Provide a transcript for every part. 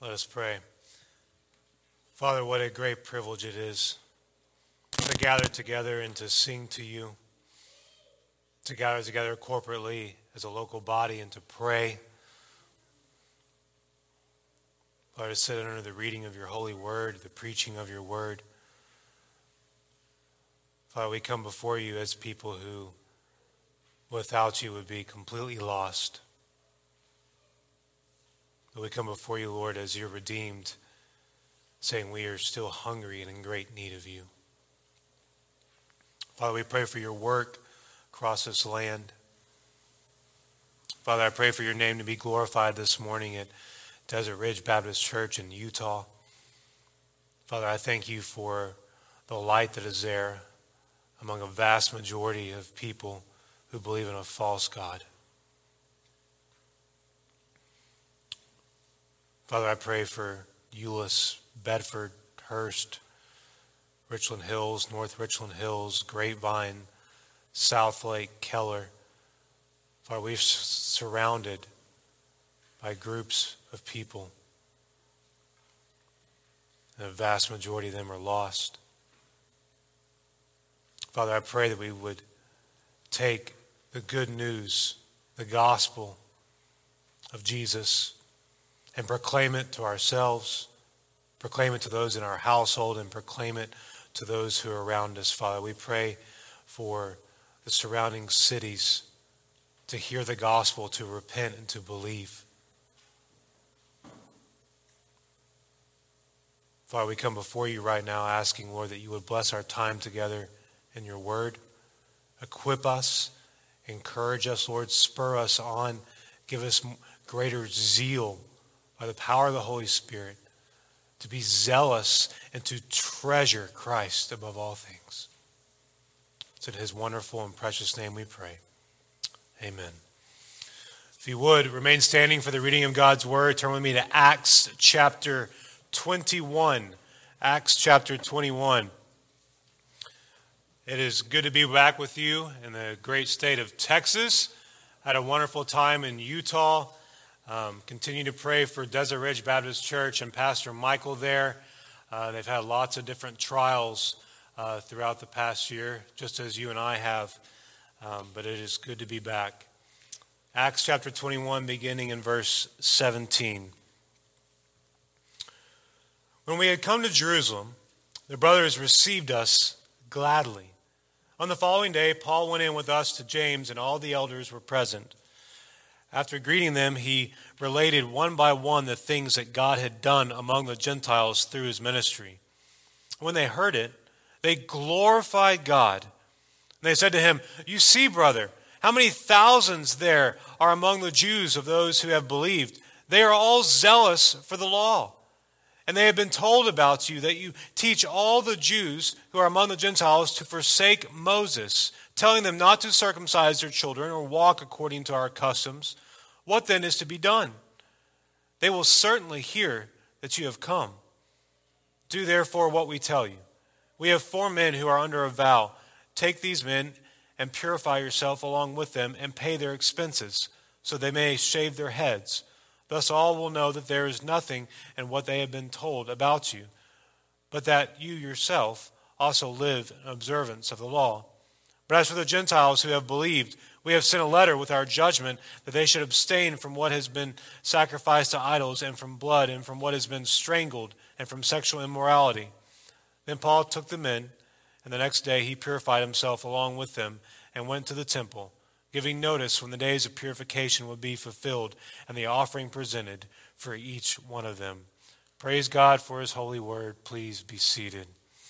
Let us pray. Father, what a great privilege it is to gather together and to sing to you, to gather together corporately as a local body and to pray. Father, to sit under the reading of your holy word, the preaching of your word. Father, we come before you as people who, without you, would be completely lost. But we come before you, Lord, as your redeemed, saying we are still hungry and in great need of you. Father, we pray for your work across this land. Father, I pray for your name to be glorified this morning at Desert Ridge Baptist Church in Utah. Father, I thank you for the light that is there among a vast majority of people who believe in a false God. Father, I pray for Euless, Bedford, Hurst, Richland Hills, North Richland Hills, Grapevine, South Lake, Keller. Father, we're surrounded by groups of people, and a vast majority of them are lost. Father, I pray that we would take the good news, the gospel of Jesus, and proclaim it to ourselves, proclaim it to those in our household, and proclaim it to those who are around us. Father, we pray for the surrounding cities to hear the gospel, to repent, and to believe. Father, we come before you right now asking, Lord, that you would bless our time together in your word. Equip us, encourage us, Lord, spur us on, give us greater zeal by the power of the Holy Spirit to be zealous and to treasure Christ above all things. It's in his wonderful and precious name we pray. Amen. If you would, remain standing for the reading of God's word. Turn with me to Acts chapter 21. Acts chapter 21. It is good to be back with you in the great state of Texas. I had a wonderful time in Utah. Continue to pray for Desert Ridge Baptist Church and Pastor Michael there. They've had lots of different trials throughout the past year, just as you and I have. But it is good to be back. Acts chapter 21, beginning in verse 17. When we had come to Jerusalem, the brothers received us gladly. On the following day, Paul went in with us to James, and all the elders were present. After greeting them, he related one by one the things that God had done among the Gentiles through his ministry. When they heard it, they glorified God. And they said to him, "You see, brother, how many thousands there are among the Jews of those who have believed. They are all zealous for the law. And they have been told about you that you teach all the Jews who are among the Gentiles to forsake Moses, telling them not to circumcise their children or walk according to our customs. What then is to be done? They will certainly hear that you have come. Do therefore what we tell you. We have 4 men who are under a vow. Take these men and purify yourself along with them and pay their expenses, so they may shave their heads. Thus all will know that there is nothing in what they have been told about you, but that you yourself also live in observance of the law. But as for the Gentiles who have believed, we have sent a letter with our judgment that they should abstain from what has been sacrificed to idols and from blood and from what has been strangled and from sexual immorality." Then Paul took them in, and the next day he purified himself along with them and went to the temple, giving notice when the days of purification would be fulfilled and the offering presented for each one of them. Praise God for his holy word. Please be seated.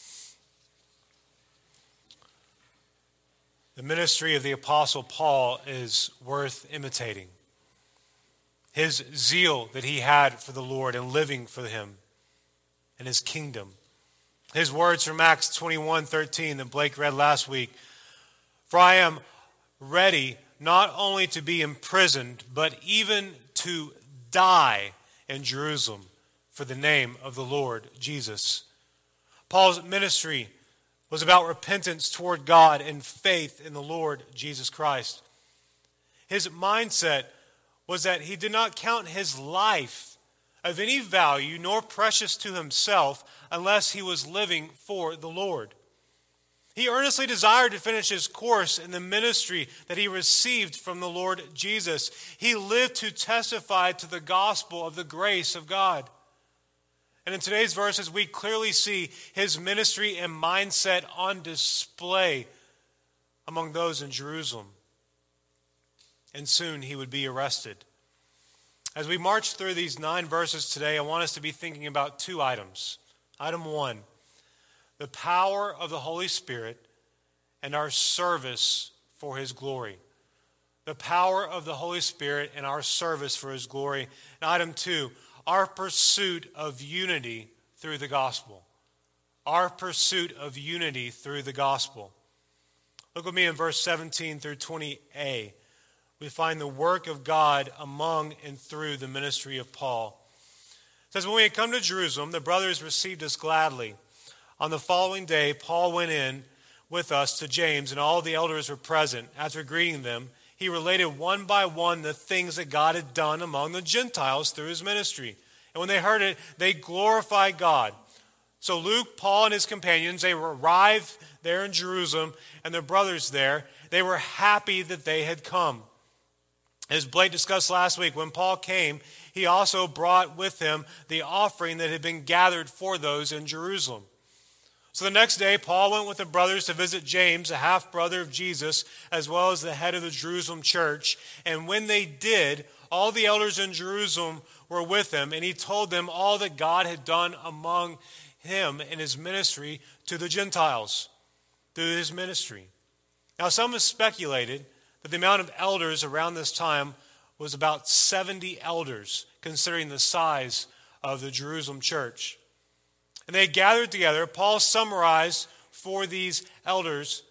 The ministry of the Apostle Paul is worth imitating. His zeal that he had for the Lord and living for him and his kingdom. His words from Acts 21:13 that Blake read last week. "For I am ready not only to be imprisoned, but even to die in Jerusalem for the name of the Lord Jesus." Paul's ministry was about repentance toward God and faith in the Lord Jesus Christ. His mindset was that he did not count his life of any value nor precious to himself unless he was living for the Lord. He earnestly desired to finish his course in the ministry that he received from the Lord Jesus. He lived to testify to the gospel of the grace of God. And in today's verses, we clearly see his ministry and mindset on display among those in Jerusalem. And soon he would be arrested. As we march through these 9 verses today, I want us to be thinking about 2 items. Item 1, the power of the Holy Spirit and our service for his glory. The power of the Holy Spirit and our service for his glory. And item 2, our pursuit of unity through the gospel. Our pursuit of unity through the gospel. Look with me in verse 17 through 20a. We find the work of God among and through the ministry of Paul. It says, when we had come to Jerusalem, the brothers received us gladly. On the following day, Paul went in with us to James, and all the elders were present. After greeting them, he related one by one the things that God had done among the Gentiles through his ministry. And when they heard it, they glorified God. So Luke, Paul, and his companions, they arrived there in Jerusalem, and their brothers there, they were happy that they had come. As Blake discussed last week, when Paul came, he also brought with him the offering that had been gathered for those in Jerusalem. So the next day, Paul went with the brothers to visit James, a half-brother of Jesus, as well as the head of the Jerusalem church. And when they did, all the elders in Jerusalem were with him, and he told them all that God had done among him in his ministry to the Gentiles, through his ministry. Now, some have speculated that the amount of elders around this time was about 70 elders, considering the size of the Jerusalem church. And they gathered together. Paul summarized for these elders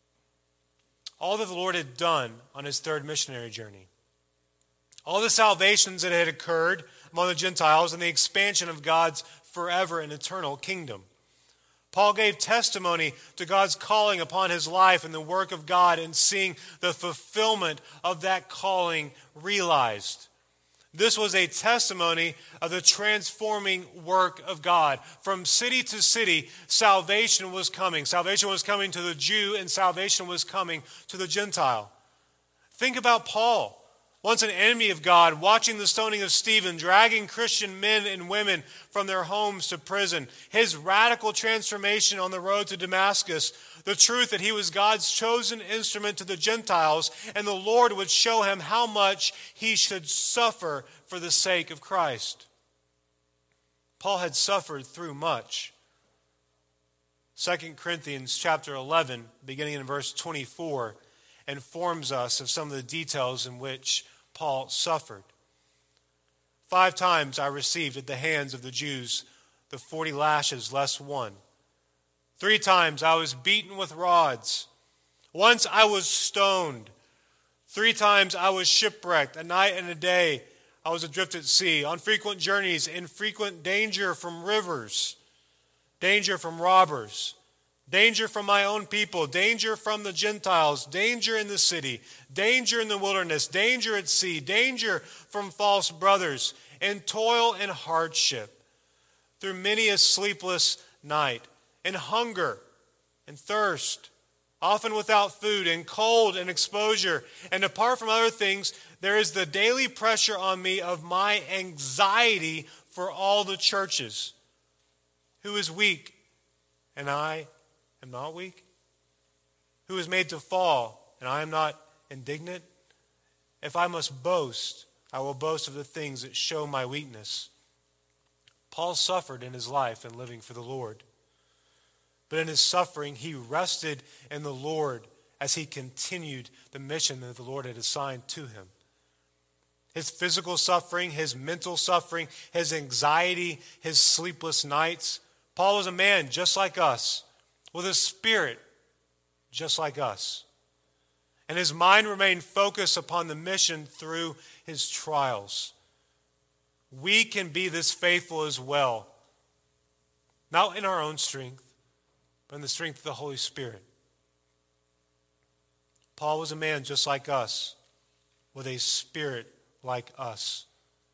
all that the Lord had done on his 3rd missionary journey. All the salvations that had occurred among the Gentiles and the expansion of God's forever and eternal kingdom. Paul gave testimony to God's calling upon his life and the work of God and seeing the fulfillment of that calling realized. This was a testimony of the transforming work of God. From city to city, salvation was coming. Salvation was coming to the Jew, and salvation was coming to the Gentile. Think about Paul, once an enemy of God, watching the stoning of Stephen, dragging Christian men and women from their homes to prison. His radical transformation on the road to Damascus, the truth that he was God's chosen instrument to the Gentiles, and the Lord would show him how much he should suffer for the sake of Christ. Paul had suffered through much. 2 Corinthians chapter 11, beginning in verse 24, informs us of some of the details in which Paul suffered. 5 times I received at the hands of the Jews the 40 lashes less one. 3 times I was beaten with rods. Once I was stoned. 3 times I was shipwrecked. A night and a day I was adrift at sea, on frequent journeys, in frequent danger from rivers, danger from robbers, danger from my own people, danger from the Gentiles, danger in the city, danger in the wilderness, danger at sea, danger from false brothers, and toil and hardship, through many a sleepless night, and hunger and thirst, often without food, and cold and exposure. And apart from other things, there is the daily pressure on me of my anxiety for all the churches. Who is weak, and I am not weak? Who is made to fall, and I am not indignant? If I must boast, I will boast of the things that show my weakness. Paul suffered in his life in living for the Lord. But in his suffering, he rested in the Lord as he continued the mission that the Lord had assigned to him. His physical suffering, his mental suffering, his anxiety, his sleepless nights. Paul was a man just like us, with a spirit just like us. And his mind remained focused upon the mission through his trials. We can be this faithful as well, not in our own strength, but in the strength of the Holy Spirit. Paul was a man just like us, with a spirit like us.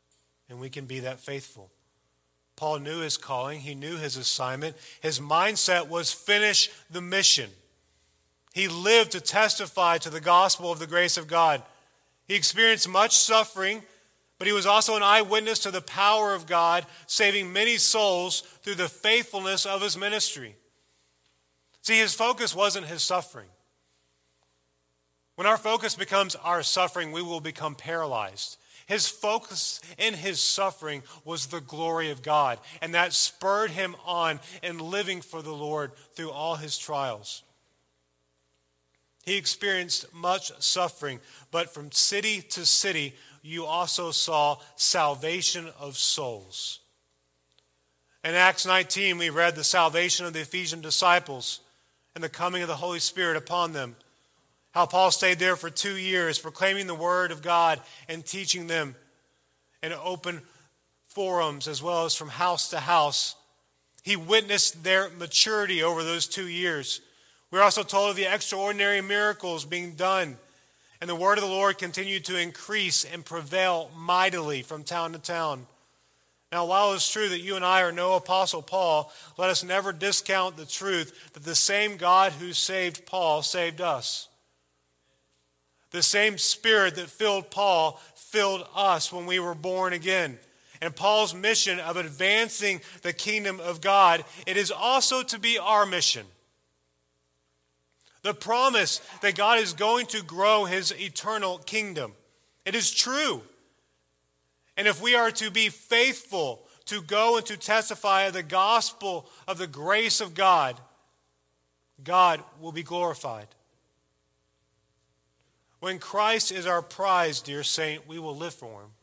and we can be that faithful. Paul knew his calling. He knew his assignment. His mindset was finish the mission. He lived to testify to the gospel of the grace of God. He experienced much suffering, but he was also an eyewitness to the power of God, saving many souls through the faithfulness of his ministry. See, his focus wasn't his suffering. When our focus becomes our suffering, we will become paralyzed. His focus in his suffering was the glory of God, and that spurred him on in living for the Lord through all his trials. He experienced much suffering, but from city to city, you also saw salvation of souls. In Acts 19, we read the salvation of the Ephesian disciples and the coming of the Holy Spirit upon them. How Paul stayed there for 2 years, proclaiming the word of God and teaching them in open forums as well as from house to house. He witnessed their maturity over those 2 years. We're also told of the extraordinary miracles being done, and the word of the Lord continued to increase and prevail mightily from town to town. Now, while it's true that you and I are no Apostle Paul, let us never discount the truth that the same God who saved Paul saved us. The same Spirit that filled Paul filled us when we were born again. And Paul's mission of advancing the kingdom of God, it is also to be our mission. The promise that God is going to grow his eternal kingdom. It is true. And if we are to be faithful to go and to testify of the gospel of the grace of God, God will be glorified. When Christ is our prize, dear saint, we will live for him.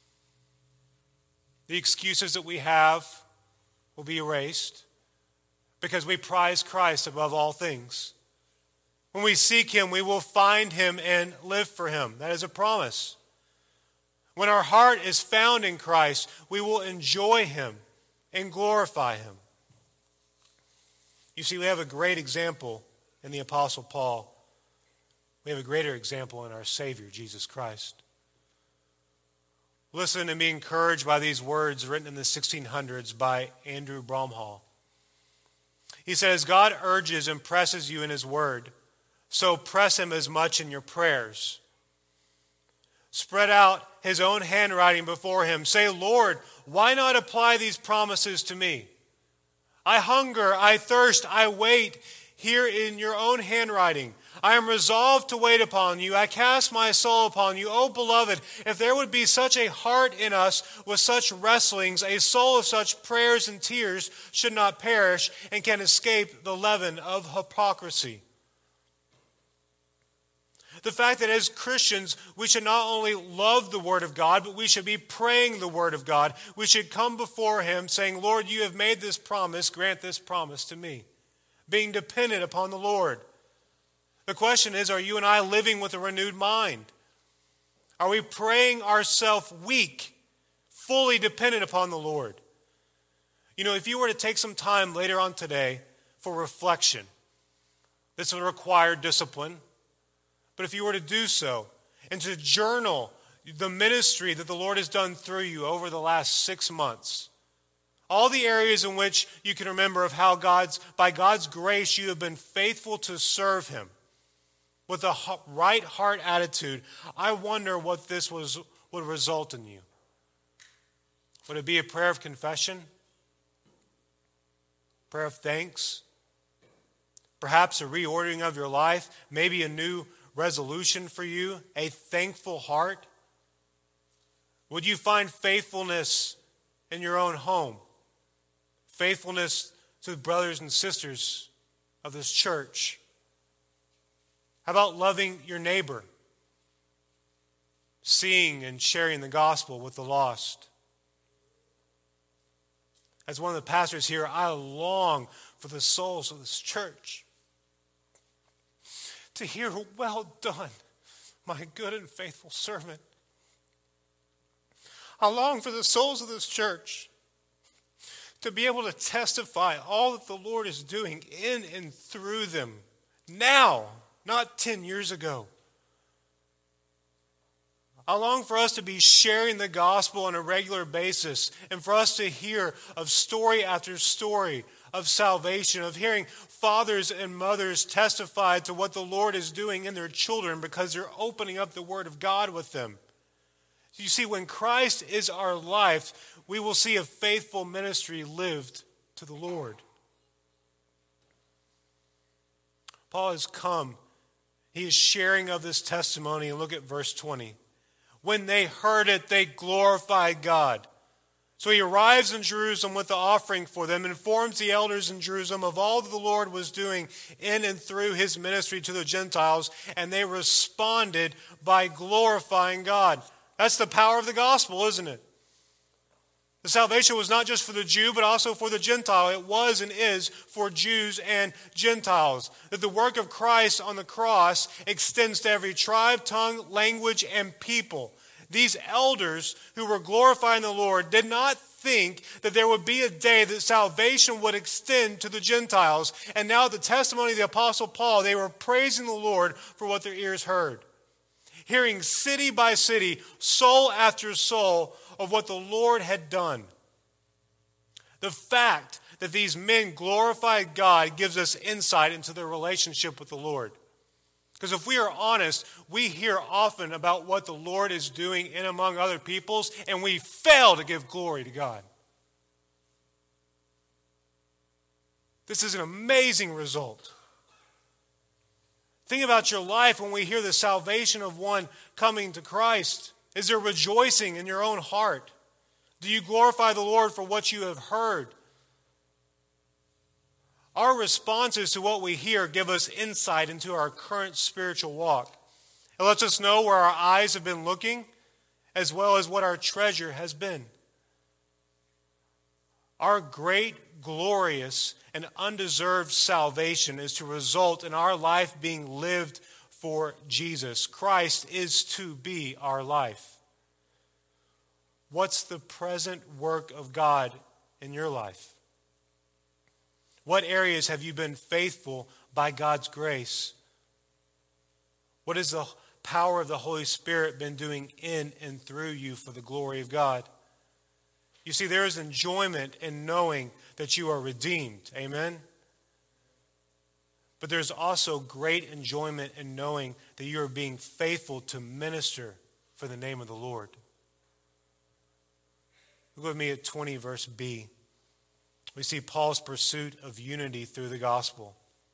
The excuses that we have will be erased because we prize Christ above all things. When we seek him, we will find him and live for him. That is a promise. When our heart is found in Christ, we will enjoy him and glorify him. You see, we have a great example in the Apostle Paul. We have a greater example in our Savior, Jesus Christ. Listen and be encouraged by these words written in the 1600s by Andrew Bromhall. He says, God urges and presses you in his word, so press him as much in your prayers. Spread out his own handwriting before him. Say, Lord, why not apply these promises to me? I hunger, I thirst, I wait here in your own handwriting. I am resolved to wait upon you. I cast my soul upon you. O beloved, if there would be such a heart in us with such wrestlings, a soul of such prayers and tears should not perish and can escape the leaven of hypocrisy. The fact that as Christians, we should not only love the Word of God, but we should be praying the Word of God. We should come before him saying, Lord, you have made this promise, grant this promise to me. Being dependent upon the Lord. The question is, are you and I living with a renewed mind? Are we praying ourselves weak, fully dependent upon the Lord? You know, if you were to take some time later on today for reflection, this would require discipline. But if you were to do so, and to journal the ministry that the Lord has done through you over the last 6 months, all the areas in which you can remember of how by God's grace you have been faithful to serve him with a right heart attitude, I wonder what this would result in you. Would it be a prayer of confession? Prayer of thanks? Perhaps a reordering of your life? Maybe a new resolution for you? A thankful heart? Would you find faithfulness in your own home? Faithfulness to the brothers and sisters of this church? How about loving your neighbor? Seeing and sharing the gospel with the lost? As one of the pastors here, I long for the souls of this church to hear, well done, my good and faithful servant. I long for the souls of this church to be able to testify all that the Lord is doing in and through them now, not 10 years ago. I long for us to be sharing the gospel on a regular basis and for us to hear of story after story of salvation, of hearing fathers and mothers testify to what the Lord is doing in their children because they're opening up the Word of God with them. You see, when Christ is our life, we will see a faithful ministry lived to the Lord. Paul has come. He is sharing of this testimony. And look at verse 20. When they heard it, they glorified God. So he arrives in Jerusalem with the offering for them, informs the elders in Jerusalem of all that the Lord was doing in and through his ministry to the Gentiles, and they responded by glorifying God. That's the power of the gospel, isn't it? The salvation was not just for the Jew, but also for the Gentile. It was and is for Jews and Gentiles. That the work of Christ on the cross extends to every tribe, tongue, language, and people. These elders who were glorifying the Lord did not think that there would be a day that salvation would extend to the Gentiles. And now the testimony of the Apostle Paul, they were praising the Lord for what their ears heard. Hearing city by city, soul after soul, of what the Lord had done. The fact that these men glorified God gives us insight into their relationship with the Lord. Because if we are honest, we hear often about what the Lord is doing in among other peoples, and we fail to give glory to God. This is an amazing result. Think about your life when we hear the salvation of one coming to Christ. Is there rejoicing in your own heart? Do you glorify the Lord for what you have heard? Our responses to what we hear give us insight into our current spiritual walk. It lets us know where our eyes have been looking, as well as what our treasure has been. Our great, glorious, and undeserved salvation is to result in our life being lived for Jesus. Christ is to be our life. What's the present work of God in your life? What areas have you been faithful by God's grace? What has the power of the Holy Spirit been doing in and through you for the glory of God? You see, there is enjoyment in knowing that you are redeemed. Amen? But there's also great enjoyment in knowing that you are being faithful to minister for the name of the Lord. Look with me at 20 verse B. We see Paul's pursuit of unity through the gospel.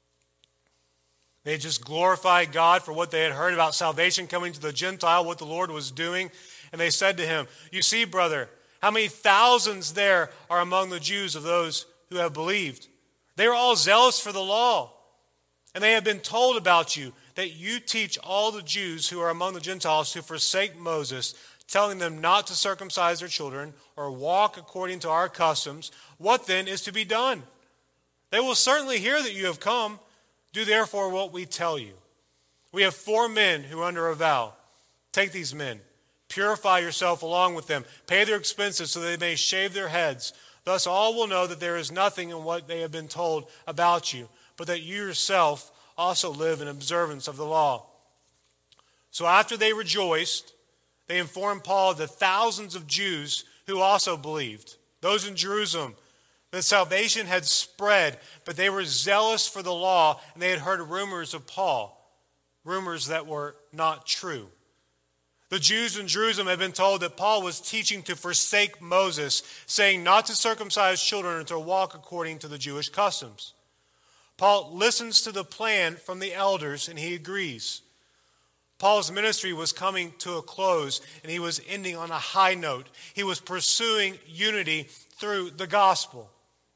They had just glorified God for what they had heard about salvation coming to the Gentile, what the Lord was doing. And they said to him, "You see, brother, how many thousands there are among the Jews of those who have believed. They are all zealous for the law. And they have been told about you that you teach all the Jews who are among the Gentiles to forsake Moses, telling them not to circumcise their children or walk according to our customs. What then is to be done? They will certainly hear that you have come. Do therefore what we tell you. We have 4 men who are under a vow. Take these men, purify yourself along with them, pay their expenses so they may shave their heads. Thus all will know that there is nothing in what they have been told about you, but that you yourself also live in observance of the law." So after they rejoiced, they informed Paul of the thousands of Jews who also believed, those in Jerusalem, that salvation had spread, but they were zealous for the law, and they had heard rumors of Paul, rumors that were not true. The Jews in Jerusalem had been told that Paul was teaching to forsake Moses, saying not to circumcise children and to walk according to the Jewish customs. Paul listens to the plan from the elders, and he agrees. Paul's ministry was coming to a close, and he was ending on a high note. He was pursuing unity through the gospel.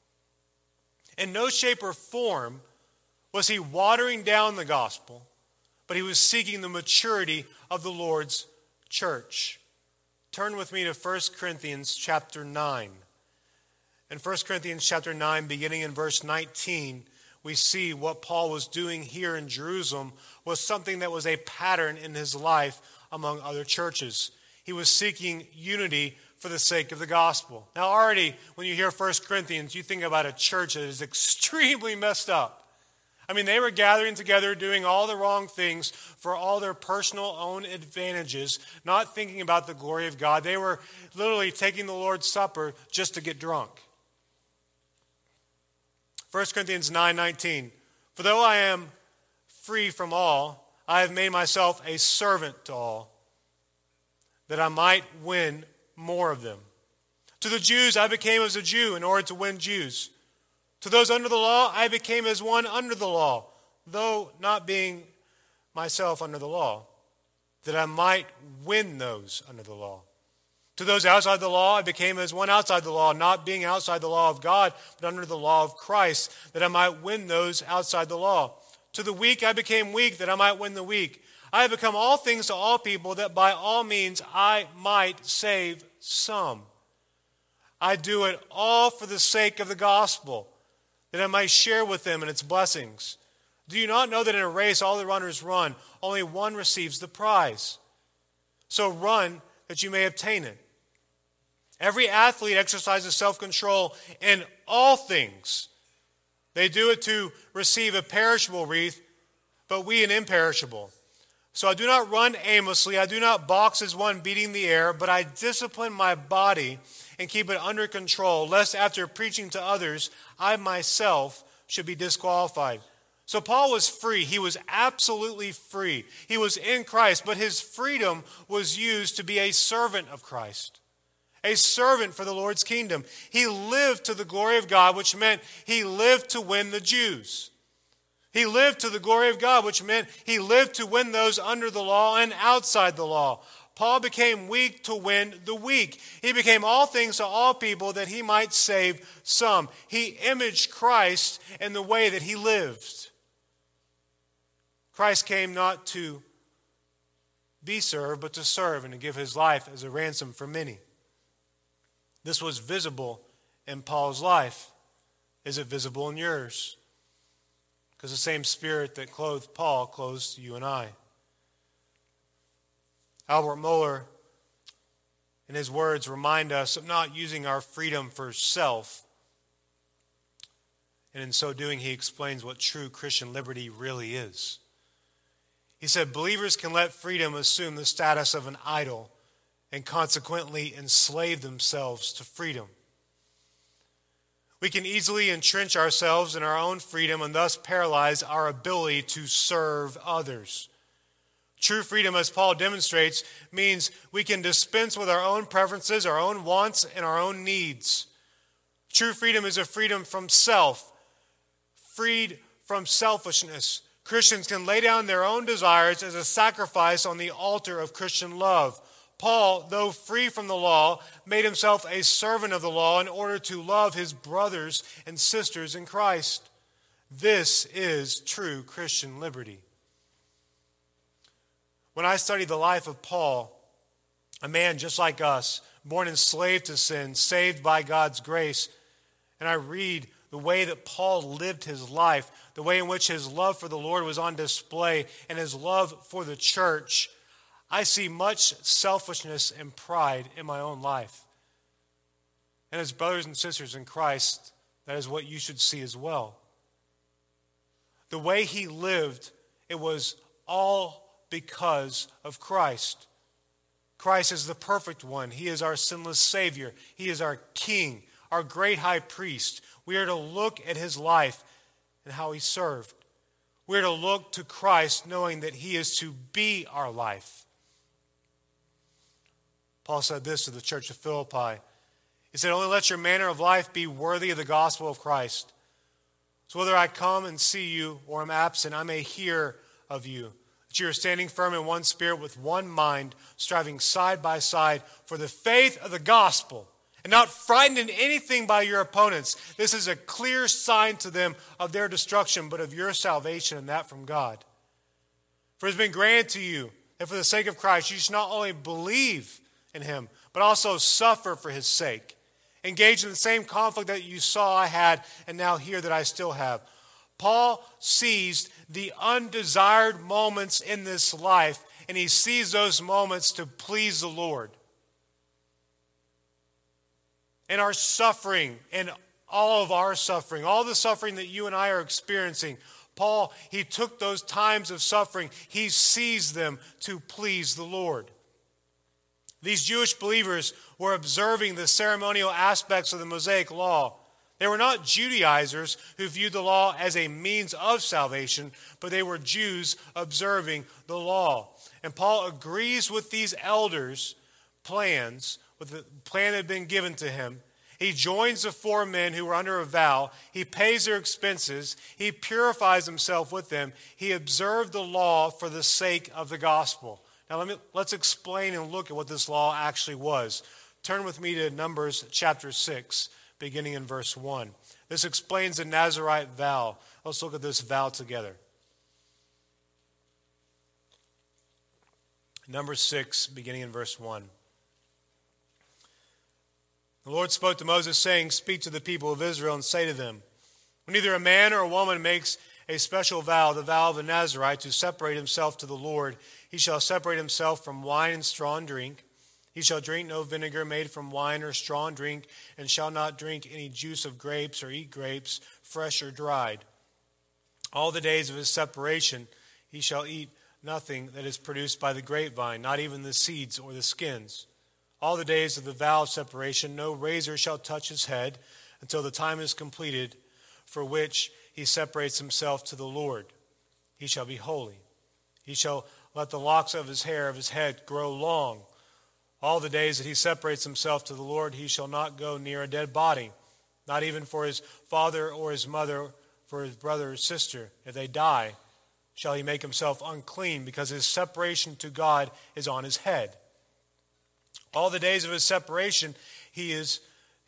In no shape or form was he watering down the gospel, but he was seeking the maturity of the Lord's church. Turn with me to 1 Corinthians chapter 9. In 1 Corinthians chapter 9, beginning in verse 19, we see what Paul was doing here in Jerusalem was something that was a pattern in his life among other churches. He was seeking unity for the sake of the gospel. Now already, when you hear 1 Corinthians, you think about a church that is extremely messed up. I mean, they were gathering together, doing all the wrong things for all their personal own advantages, not thinking about the glory of God. They were literally taking the Lord's Supper just to get drunk. 1 Corinthians 9:19, for though I am free from all, I have made myself a servant to all, that I might win more of them. To the Jews I became as a Jew in order to win Jews. To those under the law I became as one under the law, though not being myself under the law, that I might win those under the law. To those outside the law I became as one outside the law, not being outside the law of God, but under the law of Christ, that I might win those outside the law. To the weak I became weak, that I might win the weak. I have become all things to all people, that by all means I might save some. I do it all for the sake of the gospel, that I might share with them in its blessings. Do you not know that in a race all the runners run, only one receives the prize? So run that you may obtain it. Every athlete exercises self-control in all things. They do it to receive a perishable wreath, but we an imperishable. So I do not run aimlessly, I do not box as one beating the air, but I discipline my body and keep it under control, lest after preaching to others, I myself should be disqualified. So Paul was free. He was absolutely free. He was in Christ, but his freedom was used to be a servant of Christ, a servant for the Lord's kingdom. He lived to the glory of God, which meant he lived to win the Jews. He lived to the glory of God, which meant he lived to win those under the law and outside the law. Paul became weak to win the weak. He became all things to all people that he might save some. He imaged Christ in the way that he lived. Christ came not to be served, but to serve and to give his life as a ransom for many. This was visible in Paul's life. Is it visible in yours? Because the same Spirit that clothed Paul clothes you and I. Albert Mohler, in his words, remind us of not using our freedom for self. And in so doing, he explains what true Christian liberty really is. He said, believers can let freedom assume the status of an idol and consequently enslave themselves to freedom. We can easily entrench ourselves in our own freedom and thus paralyze our ability to serve others. True freedom, as Paul demonstrates, means we can dispense with our own preferences, our own wants, and our own needs. True freedom is a freedom from self, freed from selfishness. Christians can lay down their own desires as a sacrifice on the altar of Christian love. Paul, though free from the law, made himself a servant of the law in order to love his brothers and sisters in Christ. This is true Christian liberty. When I study the life of Paul, a man just like us, born enslaved to sin, saved by God's grace, and I read the way that Paul lived his life, the way in which his love for the Lord was on display, and his love for the church, I see much selfishness and pride in my own life. And as brothers and sisters in Christ, that is what you should see as well. The way he lived, it was all because of Christ. Christ is the perfect one. He is our sinless Savior. He is our King, our great high priest. We are to look at his life and how he served. We are to look to Christ knowing that he is to be our life. Paul said this to the church of Philippi. He said, only let your manner of life be worthy of the gospel of Christ. So whether I come and see you or am absent, I may hear of you, that you are standing firm in one spirit with one mind, striving side by side for the faith of the gospel, and not frightened in anything by your opponents. This is a clear sign to them of their destruction, but of your salvation, and that from God. For it has been granted to you that for the sake of Christ you should not only believe in him, but also suffer for his sake. Engage in the same conflict that you saw I had and now hear that I still have. Paul seized the undesired moments in this life, and he seized those moments to please the Lord. And our suffering, and all of our suffering, all the suffering that you and I are experiencing, Paul, he took those times of suffering, he seized them to please the Lord. These Jewish believers were observing the ceremonial aspects of the Mosaic law. They were not Judaizers who viewed the law as a means of salvation, but they were Jews observing the law. And Paul agrees with these elders' plans, with the plan that had been given to him. He joins the 4 men who were under a vow. He pays their expenses. He purifies himself with them. He observed the law for the sake of the gospel. Now let's explain and look at what this law actually was. Turn with me to Numbers chapter 6, beginning in verse 1. This explains the Nazirite vow. Let's look at this vow together. Numbers 6, beginning in verse 1. The Lord spoke to Moses, saying, "Speak to the people of Israel and say to them, when either a man or a woman makes a special vow, the vow of a Nazirite, to separate himself to the Lord, he shall separate himself from wine and strong drink. He shall drink no vinegar made from wine or strong drink, and shall not drink any juice of grapes or eat grapes, fresh or dried. All the days of his separation he shall eat nothing that is produced by the grapevine, not even the seeds or the skins. All the days of the vow of separation no razor shall touch his head until the time is completed for which he separates himself to the Lord. He shall be holy. He shall let the locks of his hair of his head grow long. All the days that he separates himself to the Lord, he shall not go near a dead body, not even for his father or his mother, for his brother or sister. If they die, shall he make himself unclean, because his separation to God is on his head. All the days of his separation, he is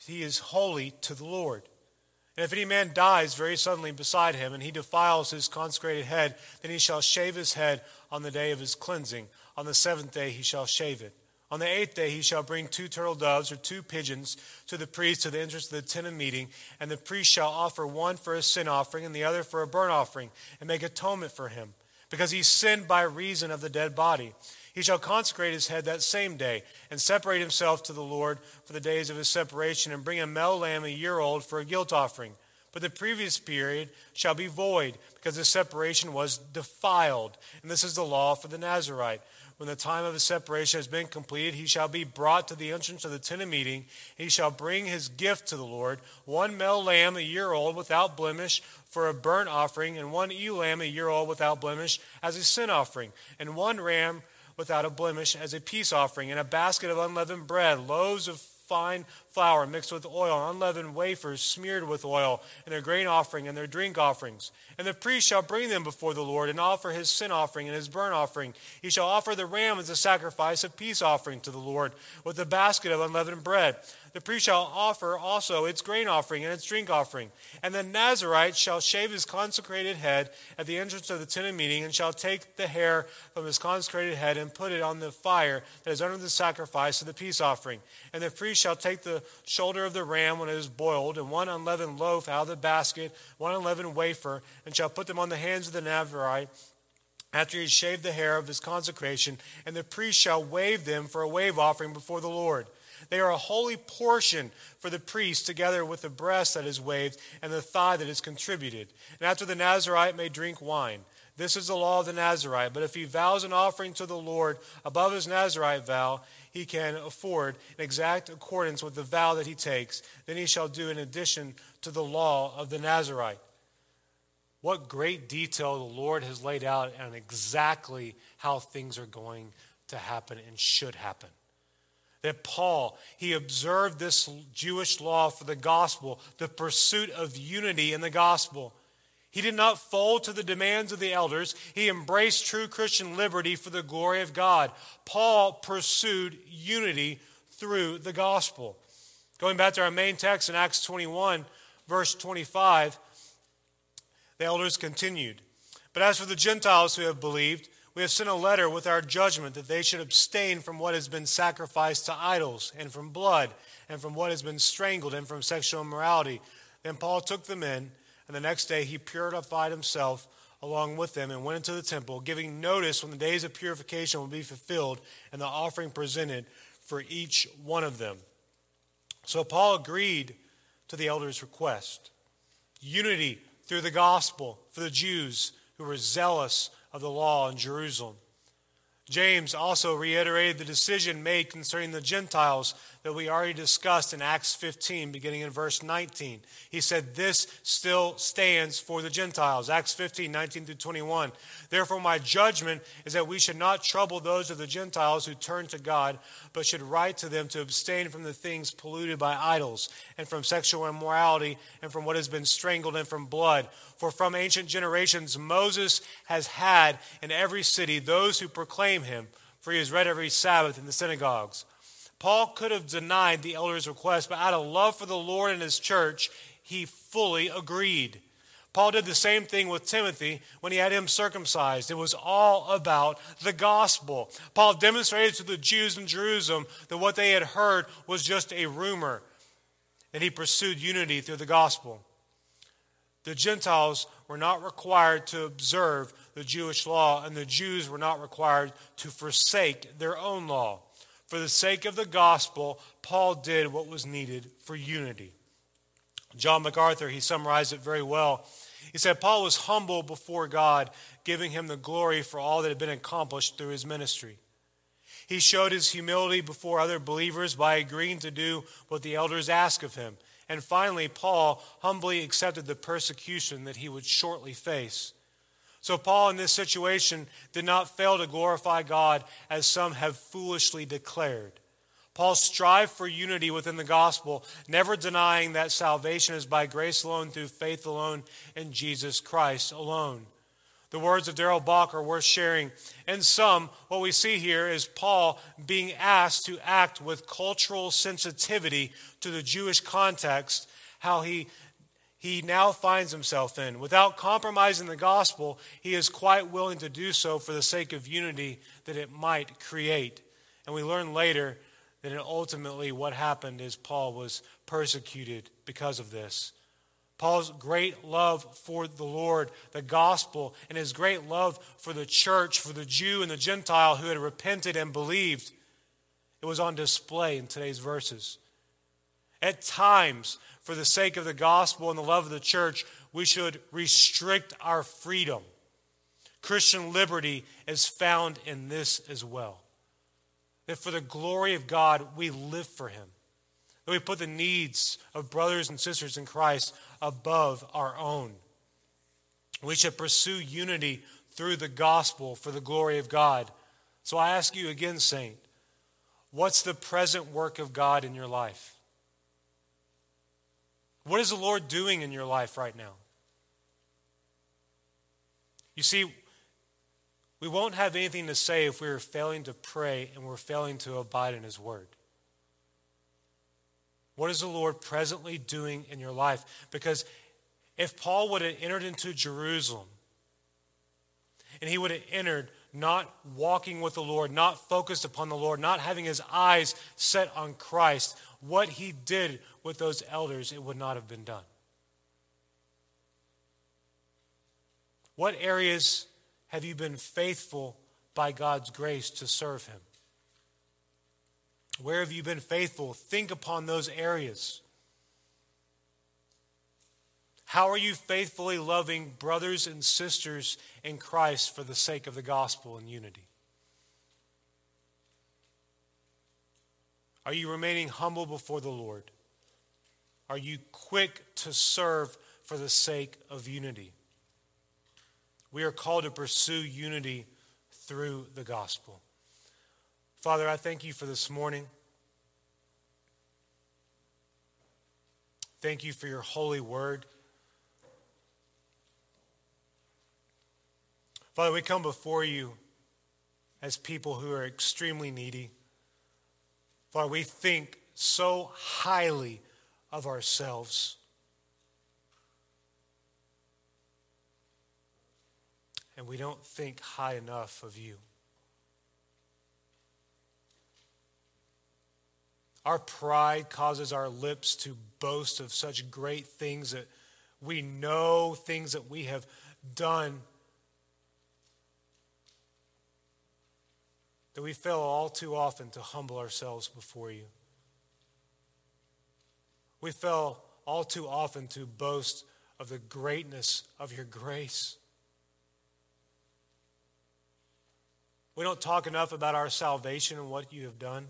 holy to the Lord. And if any man dies very suddenly beside him, and he defiles his consecrated head, then he shall shave his head on the day of his cleansing. On the 7th day he shall shave it. On the 8th day he shall bring 2 turtle doves or 2 pigeons to the priest to the entrance of the tent of meeting, and the priest shall offer one for a sin offering and the other for a burnt offering, and make atonement for him, because he sinned by reason of the dead body. He shall consecrate his head that same day, and separate himself to the Lord for the days of his separation, and bring a male lamb a year old for a guilt offering. But the previous period shall be void, because his separation was defiled. And this is the law for the Nazirite. When the time of his separation has been completed, he shall be brought to the entrance of the tent of meeting. He shall bring his gift to the Lord, 1 male lamb a year old without blemish for a burnt offering, and 1 ewe lamb a year old without blemish as a sin offering, and 1 ram without a blemish as a peace offering, and a basket of unleavened bread, loaves of fine flour mixed with oil, and unleavened wafers smeared with oil, and their grain offering and their drink offerings. And the priest shall bring them before the Lord, and offer his sin offering and his burnt offering. He shall offer the ram as a sacrifice of peace offering to the Lord, with a basket of unleavened bread. The priest shall offer also its grain offering and its drink offering. And the Nazirite shall shave his consecrated head at the entrance of the tent of meeting, and shall take the hair from his consecrated head and put it on the fire that is under the sacrifice of the peace offering. And the priest shall take the shoulder of the ram when it is boiled, and 1 unleavened loaf out of the basket, 1 unleavened wafer, and shall put them on the hands of the Nazirite after he has shaved the hair of his consecration, and the priest shall wave them for a wave offering before the Lord. They are a holy portion for the priest, together with the breast that is waved and the thigh that is contributed. And after the Nazirite may drink wine. This is the law of the Nazirite. But if he vows an offering to the Lord above his Nazirite vow, he can afford in exact accordance with the vow that he takes. Then he shall do in addition to the law of the Nazirite. What great detail the Lord has laid out on exactly how things are going to happen and should happen. That Paul, he observed this Jewish law for the gospel, the pursuit of unity in the gospel. He did not fold to the demands of the elders. He embraced true Christian liberty for the glory of God. Paul pursued unity through the gospel. Going back to our main text in Acts 21, verse 25, the elders continued. But as for the Gentiles who have believed, we have sent a letter with our judgment that they should abstain from what has been sacrificed to idols, and from blood, and from what has been strangled, and from sexual immorality. Then Paul took them in, and the next day he purified himself along with them and went into the temple, giving notice when the days of purification would be fulfilled and the offering presented for each one of them. So Paul agreed to the elders' request. Unity through the gospel for the Jews who were zealous of the law in Jerusalem. James also reiterated the decision made concerning the Gentiles that we already discussed in Acts 15, beginning in verse 19. He said, this still stands for the Gentiles. Acts 15, 19 through 21. Therefore, my judgment is that we should not trouble those of the Gentiles who turn to God, but should write to them to abstain from the things polluted by idols, and from sexual immorality, and from what has been strangled, and from blood. For from ancient generations Moses has had in every city those who proclaim him, for he is read every Sabbath in the synagogues. Paul could have denied the elders' request, but out of love for the Lord and his church, he fully agreed. Paul did the same thing with Timothy when he had him circumcised. It was all about the gospel. Paul demonstrated to the Jews in Jerusalem that what they had heard was just a rumor, and he pursued unity through the gospel. The Gentiles were not required to observe the Jewish law, and the Jews were not required to forsake their own law. For the sake of the gospel, Paul did what was needed for unity. John MacArthur, he summarized it very well. He said, Paul was humble before God, giving him the glory for all that had been accomplished through his ministry. He showed his humility before other believers by agreeing to do what the elders asked of him. And finally, Paul humbly accepted the persecution that he would shortly face. So Paul in this situation did not fail to glorify God, as some have foolishly declared. Paul strived for unity within the gospel, never denying that salvation is by grace alone, through faith alone, in Jesus Christ alone. The words of Darrell Bock are worth sharing. In sum, what we see here is Paul being asked to act with cultural sensitivity to the Jewish context, how he now finds himself in. Without compromising the gospel, he is quite willing to do so for the sake of unity that it might create. And we learn later that ultimately what happened is Paul was persecuted because of this. Paul's great love for the Lord, the gospel, and his great love for the church, for the Jew and the Gentile who had repented and believed, it was on display in today's verses. At times, for the sake of the gospel and the love of the church, we should restrict our freedom. Christian liberty is found in this as well. That for the glory of God, we live for him. That we put the needs of brothers and sisters in Christ above our own. We should pursue unity through the gospel for the glory of God. So I ask you again, saint, what's the present work of God in your life? What is the Lord doing in your life right now? You see, we won't have anything to say if we're failing to pray and we're failing to abide in his word. What is the Lord presently doing in your life? Because if Paul would have entered into Jerusalem and he would have entered not walking with the Lord, not focused upon the Lord, not having his eyes set on Christ, what he did with those elders, it would not have been done. What areas have you been faithful by God's grace to serve him? Where have you been faithful? Think upon those areas. How are you faithfully loving brothers and sisters in Christ for the sake of the gospel and unity? Are you remaining humble before the Lord? Are you quick to serve for the sake of unity? We are called to pursue unity through the gospel. Father, I thank you for this morning. Thank you for your holy word. Father, we come before you as people who are extremely needy. Father, we think so highly of ourselves. And we don't think high enough of you. Our pride causes our lips to boast of such great things that we know, things that we have done, that we fail all too often to humble ourselves before you. We fail all too often to boast of the greatness of your grace. We don't talk enough about our salvation and what you have done.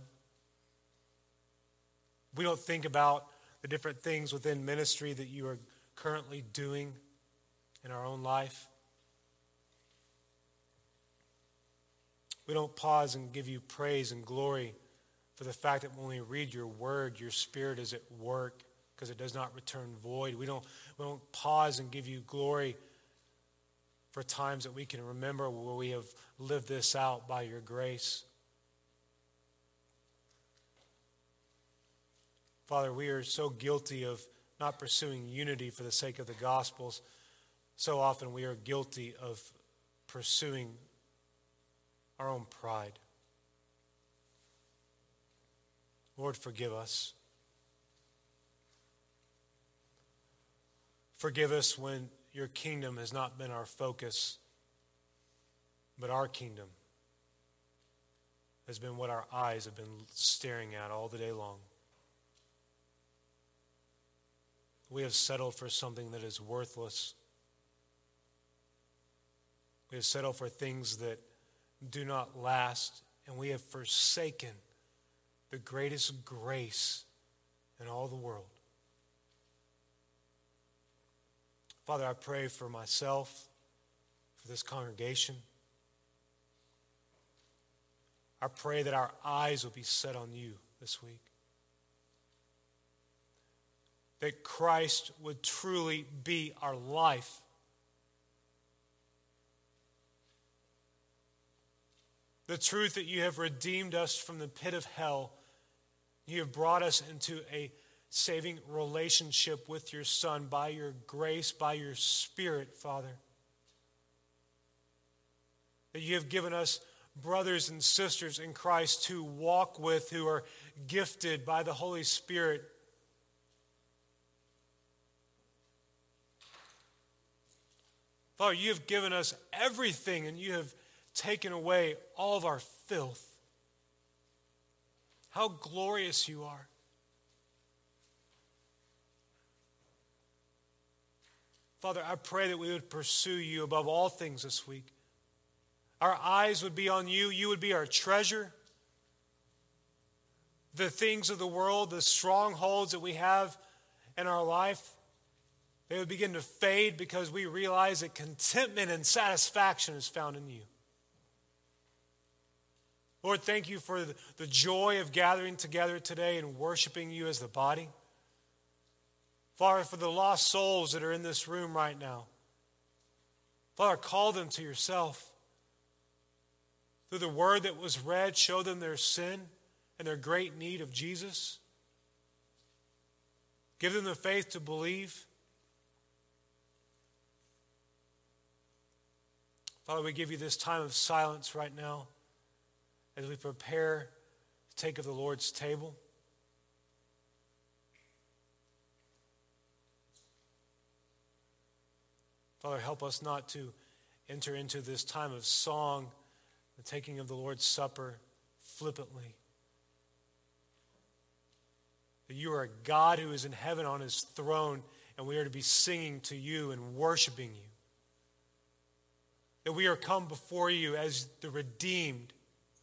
We don't think about the different things within ministry that you are currently doing in our own life. We don't pause and give you praise and glory for the fact that when we read your word, your Spirit is at work because it does not return void. We don't pause and give you glory for times that we can remember where we have lived this out by your grace. Father, we are so guilty of not pursuing unity for the sake of the Gospels. So often we are guilty of pursuing our own pride. Lord, forgive us. Forgive us when your kingdom has not been our focus, but our kingdom has been what our eyes have been staring at all the day long. We have settled for something that is worthless. We have settled for things that do not last, and we have forsaken the greatest grace in all the world. Father, I pray for myself, for this congregation. I pray that our eyes will be set on you this week. That Christ would truly be our life. The truth that you have redeemed us from the pit of hell. You have brought us into a saving relationship with your Son by your grace, by your Spirit, Father. That you have given us brothers and sisters in Christ to walk with who are gifted by the Holy Spirit. Father, you have given us everything and you have taken away all of our filth. How glorious you are. Father, I pray that we would pursue you above all things this week. Our eyes would be on you. You would be our treasure. The things of the world, the strongholds that we have in our life, they would begin to fade because we realize that contentment and satisfaction is found in you. Lord, thank you for the joy of gathering together today and worshiping you as the body. Father, for the lost souls that are in this room right now, Father, call them to yourself. Through the word that was read, show them their sin and their great need of Jesus. Give them the faith to believe. Father, we give you this time of silence right now as we prepare to take of the Lord's table. Father, help us not to enter into this time of song, the taking of the Lord's Supper, flippantly. That you are a God who is in heaven on his throne, and we are to be singing to you and worshiping you. That we are come before you as the redeemed,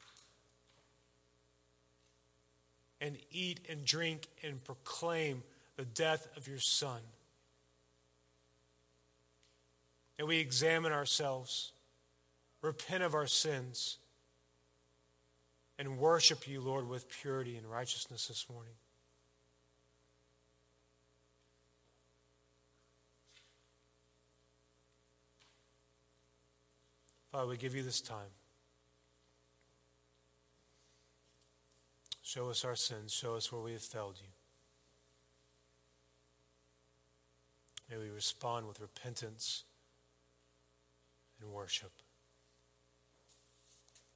and eat and drink and proclaim the death of your Son. And we examine ourselves, repent of our sins, and worship you, Lord, with purity and righteousness this morning. Father, we give you this time. Show us our sins. Show us where we have failed you. May we respond with repentance and worship.